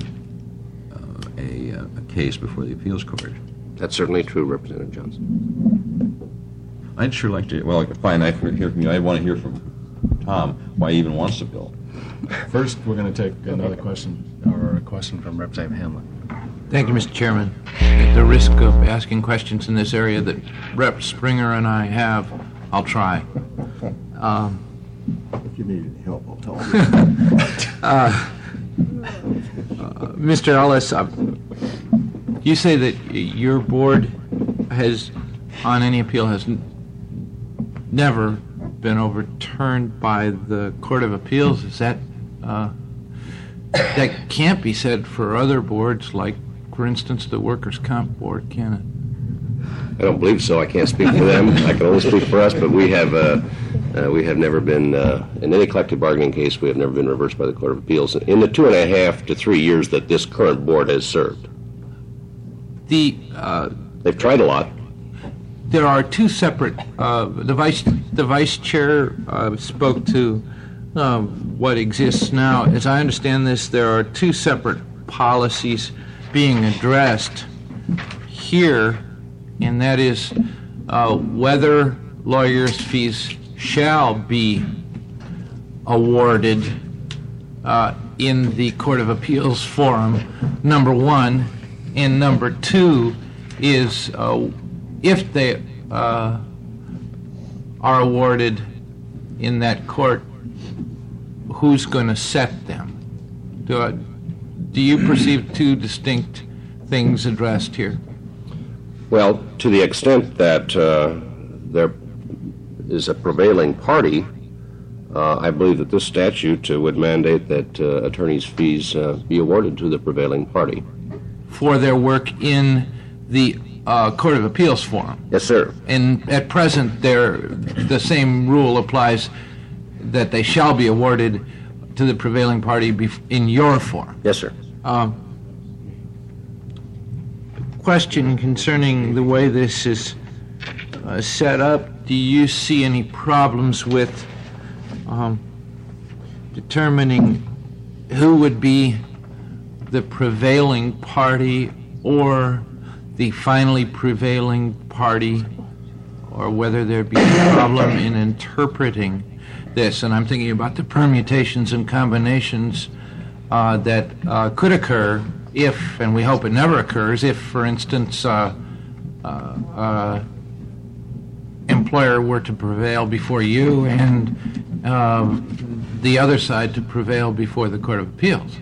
a case before the appeals court. That's certainly true, Representative Johnson. I'd sure like to, well, fine, I hear from you. I want to hear from Tom why he even wants the bill. First, we're going to take another question, or a question from Representative Hanlon. Thank you, Mr. Chairman. At the risk of asking questions in this area that Rep. Springer and I have, I'll try. If you need any help, I'll tell you. Mr. Ellis, you say that your board has, on any appeal, has never been overturned by the Court of Appeals. Is that that can't be said for other boards, like, for instance, the Workers' Comp Board, can it? I don't believe so. I can't speak for them. I can only speak for us, but we have never been, in any collective bargaining case, we have never been reversed by the Court of Appeals in the 2.5 to 3 years that this current board has served. They've tried a lot. There are two separate, the vice chair spoke to what exists now. As I understand this, there are two separate policies being addressed here, and that is whether lawyers' fees shall be awarded in the Court of Appeals forum, number one, And number two is if they are awarded in that court, who's going to set them? Do you perceive two distinct things addressed here? Well, to the extent that there is a prevailing party, I believe that this statute would mandate that attorneys' fees be awarded to the prevailing party. For their work in the Court of Appeals forum? Yes, sir. And at present, the same rule applies that they shall be awarded to the prevailing party in your forum? Yes, sir. Question concerning the way this is set up. Do you see any problems with determining who would be the prevailing party or the finally prevailing party, or whether there'd be a problem in interpreting this? And I'm thinking about the permutations and combinations that could occur if, and we hope it never occurs, if, for instance, employer were to prevail before you and the other side to prevail before the Court of Appeals.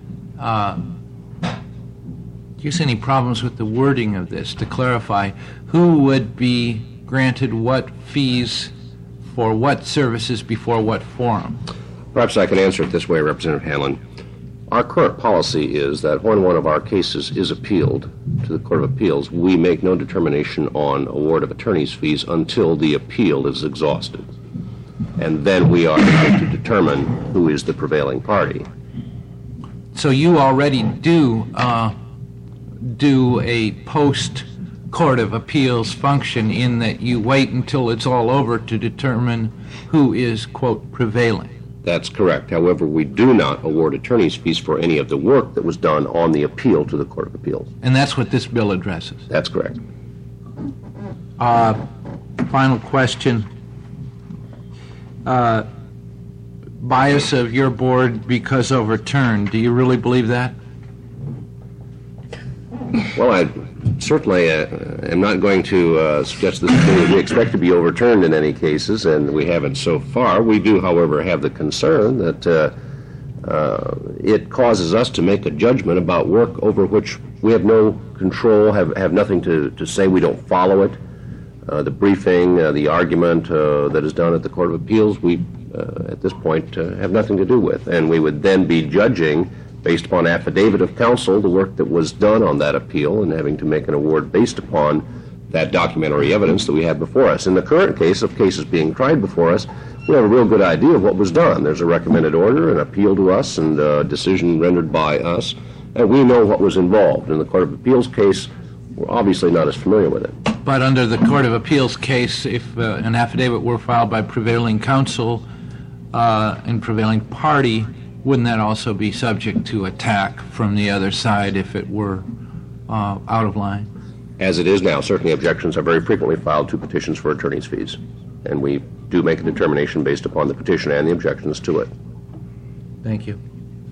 Do you see any problems with the wording of this to clarify who would be granted what fees for what services before what forum? Perhaps I can answer it this way, Representative Hanlon. Our current policy is that when one of our cases is appealed to the Court of Appeals, we make no determination on award of attorney's fees until the appeal is exhausted. And then we are able to determine who is the prevailing party. So you already do a post-Court of Appeals function in that you wait until it's all over to determine who is, quote, prevailing. That's correct. However, we do not award attorney's fees for any of the work that was done on the appeal to the Court of Appeals. And that's what this bill addresses? That's correct. Final question. Bias of your board because overturned. Do you really believe that? Well, I certainly am not going to suggest that we expect to be overturned in any cases, and we haven't so far. We do, however, have the concern that it causes us to make a judgment about work over which we have no control, have nothing to say. We don't follow it. The briefing, the argument that is done at the Court of Appeals, we, at this point, have nothing to do with. And we would then be judging, based upon affidavit of counsel, the work that was done on that appeal and having to make an award based upon that documentary evidence that we have before us. In the current case of cases being tried before us, we have a real good idea of what was done. There's a recommended order, an appeal to us, and a decision rendered by us, and we know what was involved. In the Court of Appeals case, we're obviously not as familiar with it. But under the Court of Appeals case, if an affidavit were filed by prevailing counsel and prevailing party, wouldn't that also be subject to attack from the other side if it were out of line? As it is now, certainly objections are very frequently filed to petitions for attorney's fees, and we do make a determination based upon the petition and the objections to it. Thank you.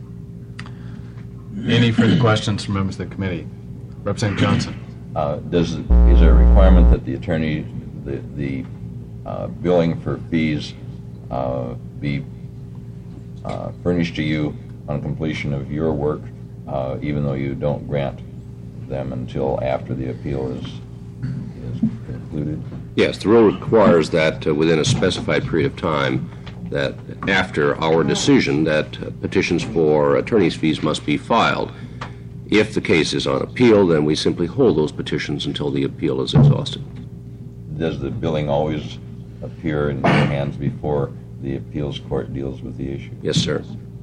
Any further questions from members of the committee? Representative Johnson. Is there a requirement that the attorney, the billing for fees be furnished to you on completion of your work, even though you don't grant them until after the appeal is concluded? Yes, the rule requires that within a specified period of time, that after our decision, that petitions for attorney's fees must be filed. If the case is on appeal, then we simply hold those petitions until the appeal is exhausted. Does the billing always appear in your hands before the appeals court deals with the issue? Yes, sir.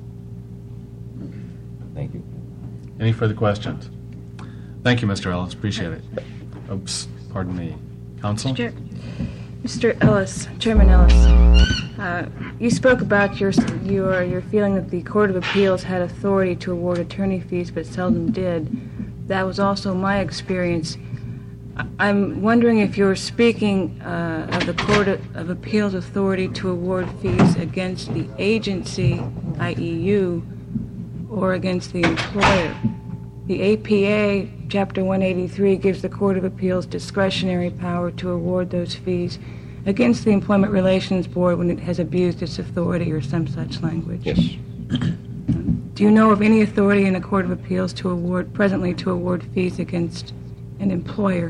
Thank you. Any further questions? Thank you, Mr. Ellis. Appreciate it. Oops, pardon me. Counsel? Mr. Ellis, Chairman Ellis, you spoke about your feeling that the Court of Appeals had authority to award attorney fees but seldom did. That was also my experience. I'm wondering if you're speaking of the Court of Appeals authority to award fees against the agency, i.e. you, or against the employer. The APA, Chapter 183, gives the Court of Appeals discretionary power to award those fees against the Employment Relations Board when it has abused its authority or some such language. Yes. Do you know of any authority in the Court of Appeals presently to award fees against an employer?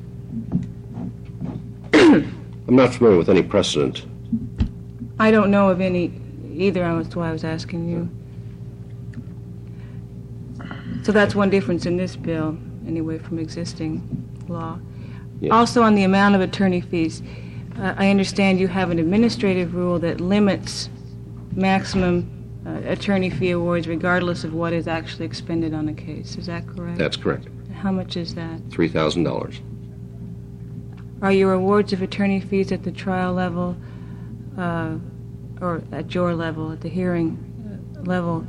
I'm not familiar with any precedent. I don't know of any either, that's why I was asking you. So that's one difference in this bill, anyway, from existing law. Yes. Also, on the amount of attorney fees, I understand you have an administrative rule that limits maximum attorney fee awards regardless of what is actually expended on a case. Is that correct? That's correct. How much is that? $3,000. Are your awards of attorney fees at the trial level or at your level, at the hearing level,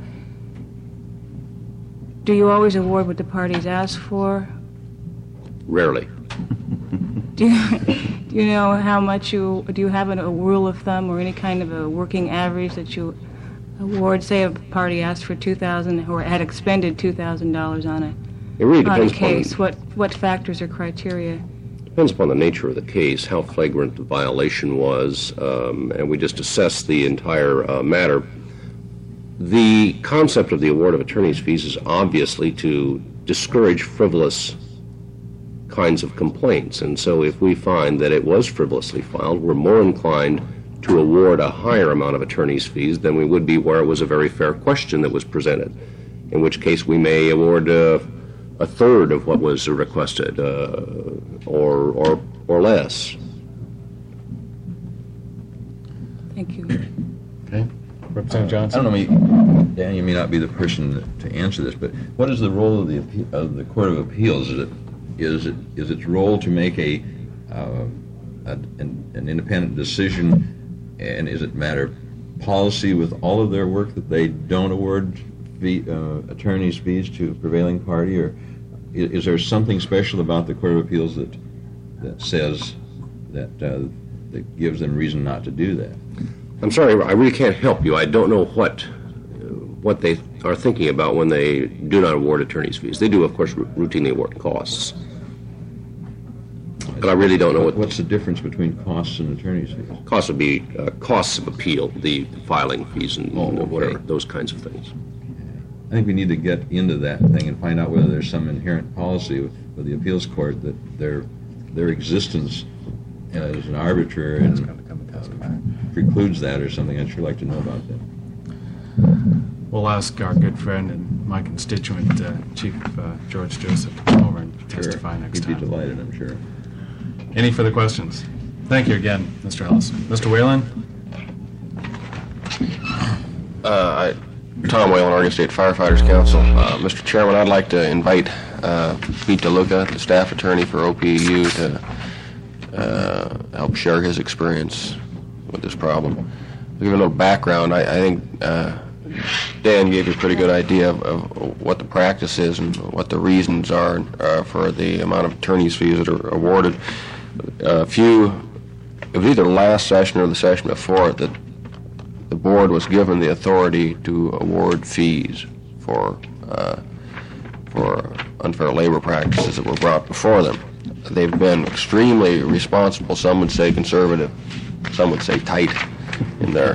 do you always award what the parties ask for? Rarely. Do you know how much do you have a rule of thumb or any kind of a working average that you award? Say a party asked for $2,000 or had expended $2,000 on It really a depends case. What factors or criteria? Depends upon the nature of the case, how flagrant the violation was, and we just assess the entire matter. The concept of the award of attorney's fees is obviously to discourage frivolous kinds of complaints, and so if we find that it was frivolously filed, we're more inclined to award a higher amount of attorney's fees than we would be where it was a very fair question that was presented, in which case we may award a third of what was requested, or less. Thank you. Okay. Representative Johnson? I don't know, Dan, you may not be the person to answer this, but what is the role of the Court of Appeals? Is its role to make an independent decision, and is it matter of policy with all of their work that they don't award attorneys' fees to a prevailing party, or is there something special about the Court of Appeals that says that gives them reason not to do that? I'm sorry, I really can't help you. I don't know what they are thinking about when they do not award attorney's fees. They do, of course, routinely award costs. But I really don't know what's the difference between costs and attorney's fees? Costs would be costs of appeal, the filing fees and whatever, those kinds of things. I think we need to get into that thing and find out whether there's some inherent policy with the appeals court that their existence as an arbiter and precludes that or something. I'd sure like to know about that. We'll ask our good friend and my constituent, Chief George Joseph, to come over and testify next time. He'd be delighted, I'm sure. Any further questions? Thank you again, Mr. Ellis. Mr. Whalen? Tom Whalen, Oregon State Firefighters Council. Mr. Chairman, I'd like to invite Pete DeLuca, the staff attorney for OPEU, to help share his experience with this problem. I'll give you a little background. I think Dan gave you a pretty good idea of what the practice is and what the reasons are for the amount of attorney's fees that are awarded. It was either the last session or the session before that the board was given the authority to award fees for unfair labor practices that were brought before them. They've been extremely responsible. Some would say conservative, some would say tight in their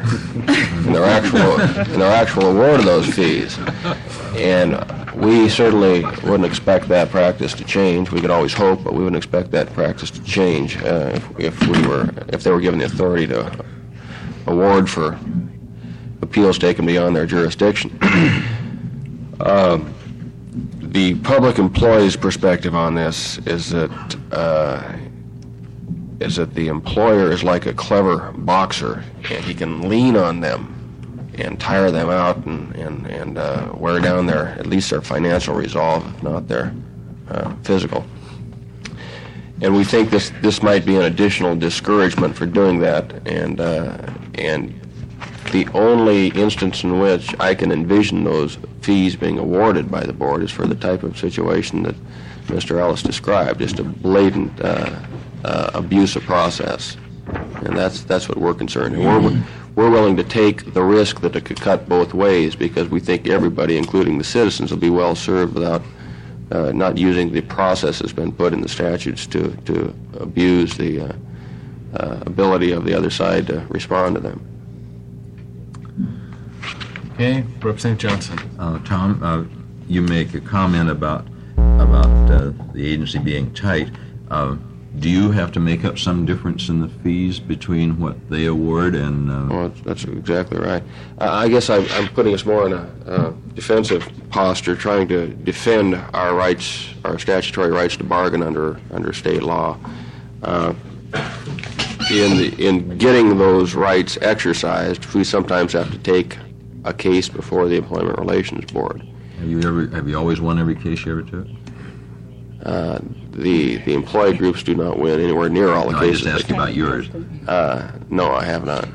actual award of those fees. And we certainly wouldn't expect that practice to change. We could always hope, but we wouldn't expect that practice to change if they were given the authority to award for appeals taken beyond their jurisdiction. The public employee's perspective on this is that the employer is like a clever boxer, and he can lean on them and tire them out and wear down at least their financial resolve, if not their physical. And we think this might be an additional discouragement for doing that, and the only instance in which I can envision those fees being awarded by the board is for the type of situation that Mr. Ellis described, just a blatant abuse of process. And that's what we're concerned. And we're willing to take the risk that it could cut both ways, because we think everybody, including the citizens, will be well served without not using the process that's been put in the statutes to abuse the ability of the other side to respond to them. Okay, Representative Johnson. Tom, you make a comment about the agency being tight. Do you have to make up some difference in the fees between what they award and... Well, that's exactly right. I guess I'm putting us more in a defensive posture, trying to defend our rights, our statutory rights to bargain under state law. In getting those rights exercised, we sometimes have to take a case before the Employment Relations Board. Have you always won every case you ever took? The employee groups do not win anywhere near all the cases. I just asked about yours. No, I have not.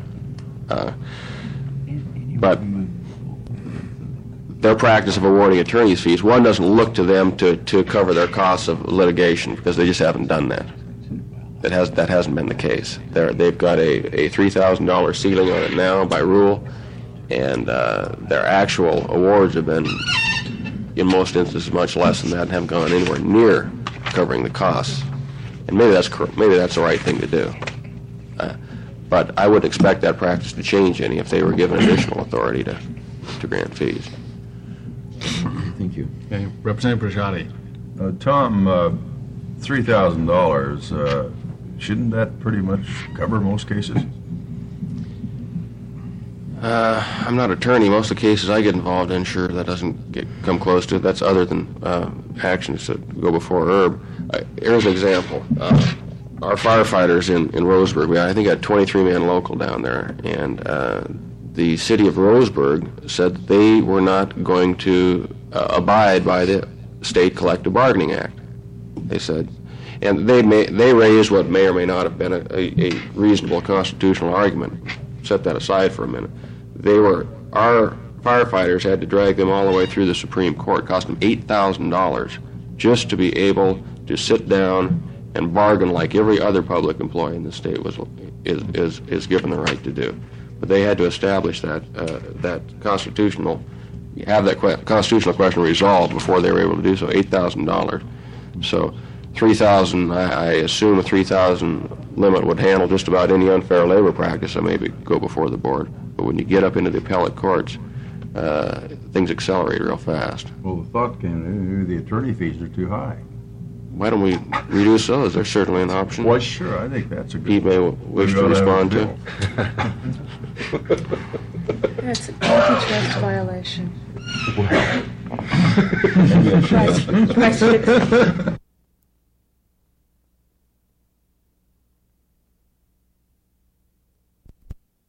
But their practice of awarding attorney's fees, one doesn't look to them to cover their costs of litigation because they just haven't done that. That hasn't been the case. They've got a $3,000 ceiling on it now by rule, and their actual awards have been, in most instances, much less than that and haven't gone anywhere near covering the costs. And maybe that's the right thing to do. But I wouldn't expect that practice to change any if they were given additional authority to grant fees. Thank you. Okay, Representative Brigiotti. Tom, $3,000, shouldn't that pretty much cover most cases? I'm not an attorney. Most of the cases I get involved in, sure, that doesn't come close to it. That's other than actions that go before ERB. Here's an example. Our firefighters in Roseburg, I think, had a 23-man local down there, and the city of Roseburg said that they were not going to abide by the State Collective Bargaining Act. They said, and they raised what may or may not have been a reasonable constitutional argument. Set that aside for a minute. Our firefighters had to drag them all the way through the Supreme Court. It cost them $8,000 just to be able to sit down and bargain like every other public employee in the state is given the right to do. But they had to establish that constitutional question resolved before they were able to do so. $8,000. So $3,000, I assume a $3,000 limit would handle just about any unfair labor practice that maybe go before the board. But when you get up into the appellate courts, things accelerate real fast. Well, the thought came, the attorney fees are too high. Why don't we reduce those? There's certainly an option. Well, sure, I think that's a good... He may wish to respond to. That's an antitrust violation. Price fixing.